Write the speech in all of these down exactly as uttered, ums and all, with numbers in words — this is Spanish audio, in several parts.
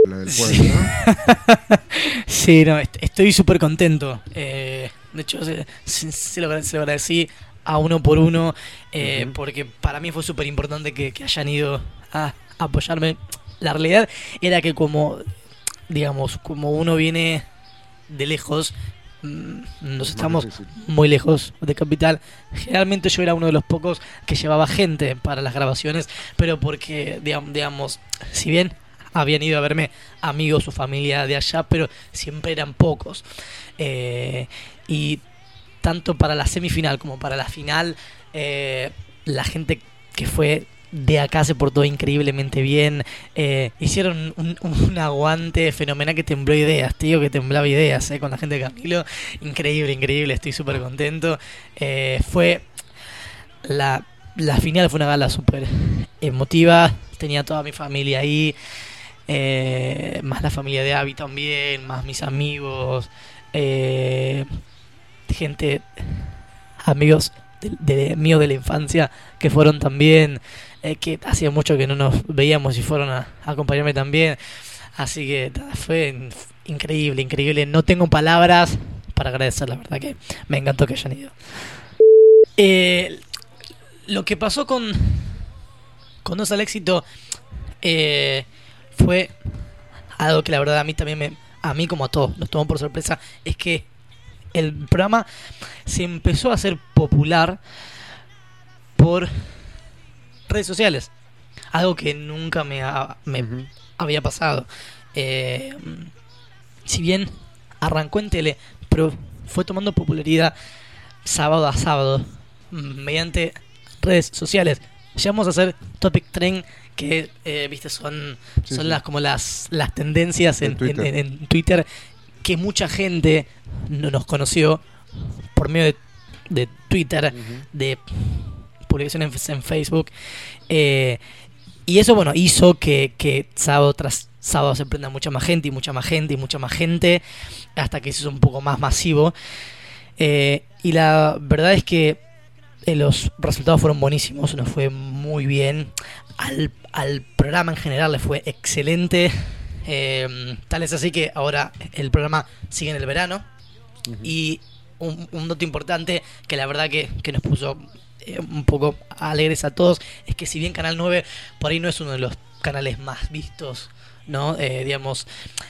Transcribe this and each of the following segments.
la del pueblo, ¿no? Sí, no, est- estoy súper contento. Eh, de hecho, se, se, se lo, se lo agradecí a uno por uno, eh, Uh-huh. porque para mí fue súper importante que, que hayan ido a apoyarme. La realidad era que como, digamos, como uno viene de lejos, mm, nos Es más estamos difícil. muy lejos de Capital. Generalmente yo era uno de los pocos que llevaba gente para las grabaciones, pero porque, digam- digamos, si bien habían ido a verme amigos o familia de allá, pero siempre eran pocos. Eh, y tanto para la semifinal como para la final, eh, la gente que fue de acá se portó increíblemente bien. Eh, hicieron un, un aguante fenomenal que tembló ideas, tío, que temblaba ideas eh, con la gente de Camilo. Increíble, increíble, estoy súper contento. Eh, fue la, la final fue una gala súper emotiva, tenía toda mi familia ahí, eh, más la familia de Abby también, más mis amigos, eh, gente, amigos de, de míos de la infancia que fueron también, eh, que hacía mucho que no nos veíamos y fueron a, a acompañarme también. Así que nada, fue increíble, increíble. No tengo palabras para agradecer, la verdad que me encantó que hayan ido. Eh, lo que pasó con, con Dos al Éxito eh, fue algo que la verdad a mí también me, a mí como a todos nos tomó por sorpresa, es que el programa se empezó a hacer popular por redes sociales, algo que nunca me, ha- me Uh-huh. había pasado. Eh, si bien arrancó en tele, pero fue tomando popularidad sábado a sábado mm, mediante redes sociales. Llegamos a hacer Topic Trend, que eh, viste son Sí, son sí. las como las las tendencias En en, Twitter. en- en- en Twitter, que mucha gente no nos conoció por medio de, de Twitter, Uh-huh. de publicaciones en, en Facebook, eh, y eso bueno hizo que, que sábado tras sábado se prenda mucha más gente y mucha más gente y mucha más gente hasta que se hizo un poco más masivo. Eh, y la verdad es que eh, los resultados fueron buenísimos, nos fue muy bien. Al, al programa en general le fue excelente. Eh, tal es así que ahora el programa sigue en el verano. Uh-huh. Y un, un dato importante que la verdad que, que nos puso eh, un poco alegres a todos es que si bien Canal nueve por ahí no es uno de los canales más vistos, ¿no? Eh, digamos,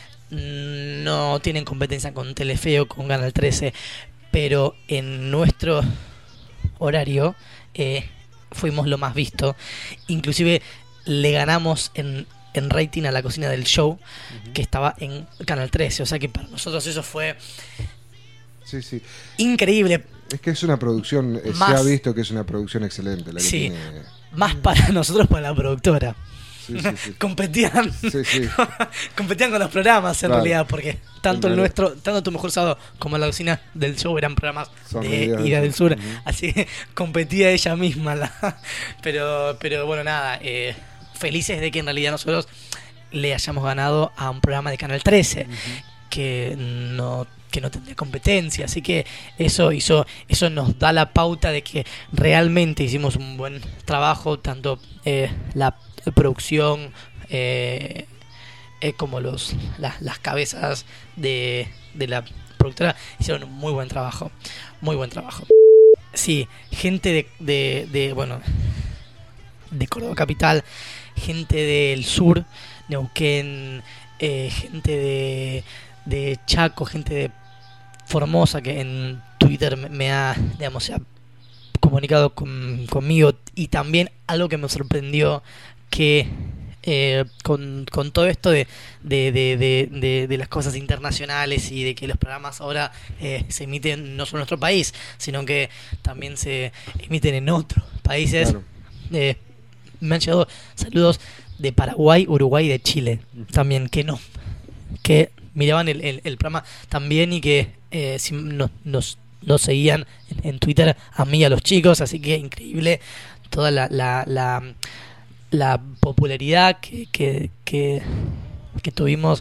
no tienen competencia con Telefe o con Canal trece, pero en nuestro horario eh, fuimos lo más visto. Inclusive le ganamos en, en rating a La Cocina del Show, Uh-huh. que estaba en Canal trece. O sea que para nosotros eso fue Sí, sí. increíble. Es que es una producción, eh, Más- se ha visto que es una producción excelente la que Sí. tiene. Más para nosotros, para la productora. Sí, sí, sí. Competían Sí, sí. competían con los programas en Claro. realidad, porque tanto En el realidad. nuestro, tanto Tu Mejor Sábado como La Cocina del Show eran programas Son de medidas del Ida del Sur, Sur. Ujú. así que competía ella misma. La, pero, pero bueno, nada, eh, felices de que en realidad nosotros le hayamos ganado a un programa de Canal trece, Uh-huh. que no que no tendría competencia, así que eso hizo eso nos da la pauta de que realmente hicimos un buen trabajo, tanto eh, la producción eh, eh, como los las, las cabezas de, de la productora hicieron un muy buen trabajo, muy buen trabajo. Sí, gente de, de, de bueno de Córdoba capital, gente del sur, Neuquén, eh, gente de, de Chaco, gente de Formosa, que en Twitter me, me ha, digamos, se ha comunicado con, conmigo. Y también algo que me sorprendió, que eh, con, con todo esto de, de, de, de, de, de las cosas internacionales y de que los programas ahora eh, se emiten no solo en nuestro país, sino que también se emiten en otros países. Claro. Eh, me han llegado saludos de Paraguay, Uruguay y de Chile también, que no, que miraban el, el, el programa también y que eh, si nos, nos, nos seguían en, en Twitter a mí y a los chicos, así que increíble toda la la, la, la popularidad que, que, que, que tuvimos.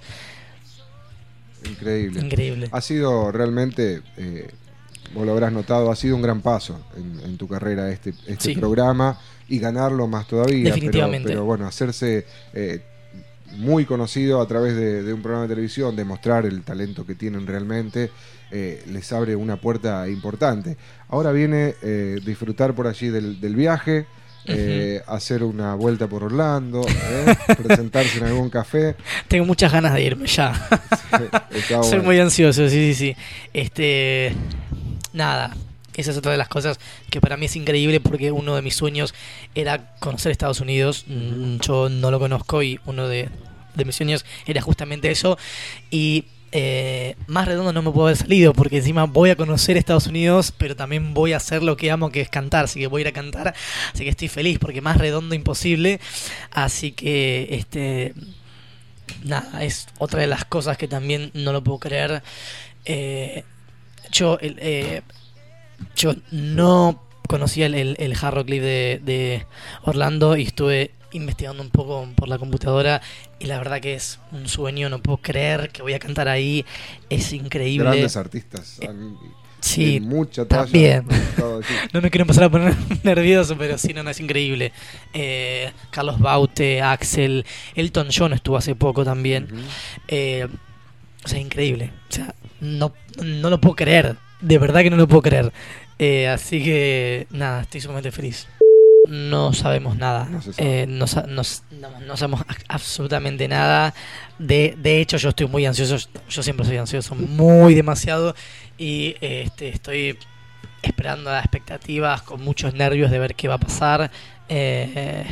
Increíble. Increíble. Ha sido realmente, eh, vos lo habrás notado, ha sido un gran paso en, en tu carrera este, este Sí. programa, y ganarlo más todavía. Definitivamente. Pero, pero bueno, hacerse eh, muy conocido a través de, de un programa de televisión, demostrar el talento que tienen realmente, eh, les abre una puerta importante. Ahora viene eh, disfrutar por allí del, del viaje, eh, uh-huh. hacer una vuelta por Orlando, eh, presentarse en algún café. Tengo muchas ganas de irme ya. Sí, soy bueno. Muy ansioso, sí, sí, sí. Este, nada. Esa es otra de las cosas que para mí es increíble, porque uno de mis sueños era conocer Estados Unidos. Yo no lo conozco y uno de, de mis sueños era justamente eso. Y eh, más redondo no me puedo haber salido, porque encima voy a conocer Estados Unidos, pero también voy a hacer lo que amo, que es cantar. Así que voy a ir a cantar. Así que estoy feliz, porque más redondo imposible. Así que, este nada, es otra de las cosas que también no lo puedo creer. Eh, yo... El, eh, Yo no conocía el, el, el Hard Rock Live de, de Orlando y estuve investigando un poco por la computadora y la verdad que es un sueño, no puedo creer que voy a cantar ahí, es increíble. Grandes artistas, eh, sí, mucha talla, también. No me quiero empezar a poner nervioso, pero sí, no, no es increíble. Eh, Carlos Baute, Axel, Elton John estuvo hace poco también. Uh-huh. eh, o sea, increíble. O sea, no, no lo puedo creer. De verdad que no lo puedo creer. Eh, así que, nada, estoy sumamente feliz. No sabemos nada. No, eh, no, no, no, no sabemos absolutamente nada. De, de hecho, yo estoy muy ansioso. Yo siempre soy ansioso, muy demasiado. Y eh, este, estoy esperando las expectativas, con muchos nervios de ver qué va a pasar. Eh,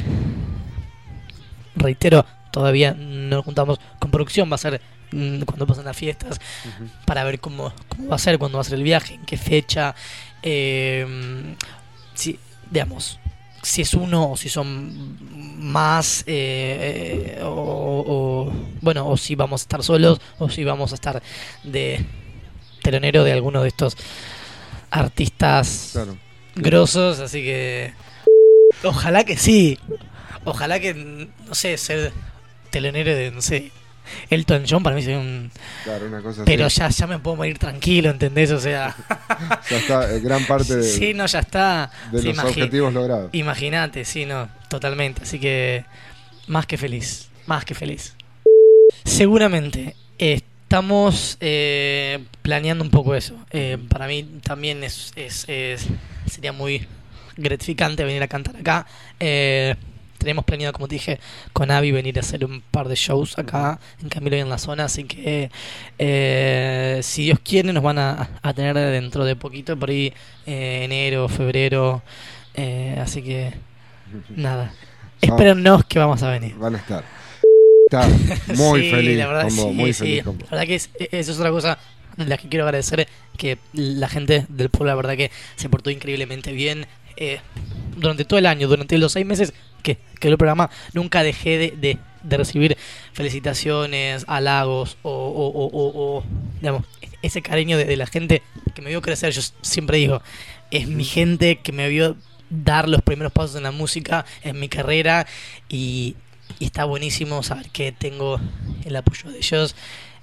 reitero, todavía no nos juntamos con producción. Va a ser cuando pasan las fiestas, uh-huh. para ver cómo, cómo va a ser, cuándo va a ser el viaje, en qué fecha, eh, si, digamos, si es uno o si son más, eh, eh, o, o bueno, o si vamos a estar solos, o si vamos a estar de telonero de alguno de estos artistas claro. grosos, así que ojalá que sí, ojalá que, no sé, ser telonero de, no sé, Elton John para mí sería un... Claro, una cosa pero así. ya, ya me puedo morir tranquilo, ¿entendés? O sea... ya está, eh, gran parte de, sí, no, ya está, de sí, los imagi- objetivos logrados. Imagínate, sí, no, totalmente. Así que más que feliz, más que feliz. Seguramente eh, estamos eh, planeando un poco eso. Eh, para mí también es, es, es sería muy gratificante venir a cantar acá. Eh, Tenemos planeado, como te dije, con Abby venir a hacer un par de shows acá en Camilo y en la zona, así que eh, si Dios quiere nos van a, a tener dentro de poquito, por ahí eh, enero, febrero, eh, así que nada, espérennos que vamos a venir. Van a estar. Está muy sí, feliz, la verdad, como, sí, muy sí. feliz. Como. La verdad que es, eso es otra cosa de la que quiero agradecer, que la gente del pueblo, la verdad que se portó increíblemente bien. Eh, durante todo el año, durante los seis meses que que el programa, nunca dejé de, de, de recibir felicitaciones, halagos o, o, o, o, o digamos, ese cariño de, de la gente que me vio crecer. Yo siempre digo, es mi gente que me vio dar los primeros pasos en la música, en mi carrera, y, y está buenísimo saber que tengo el apoyo de ellos.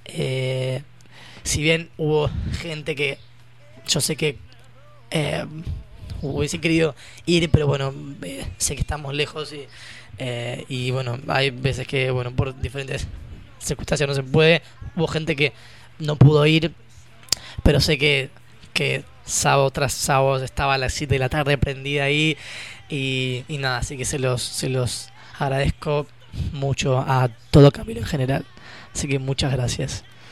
Eh, si bien hubo gente que yo sé que eh, hubiese querido ir, pero bueno, eh, sé que estamos lejos y, eh, y bueno, hay veces que bueno, por diferentes circunstancias no se puede. Hubo gente que no pudo ir, pero sé que, que sábado tras sábado estaba a las siete de la tarde prendida ahí y, y nada, así que se los, se los agradezco mucho a todo Camilo en general, así que muchas gracias.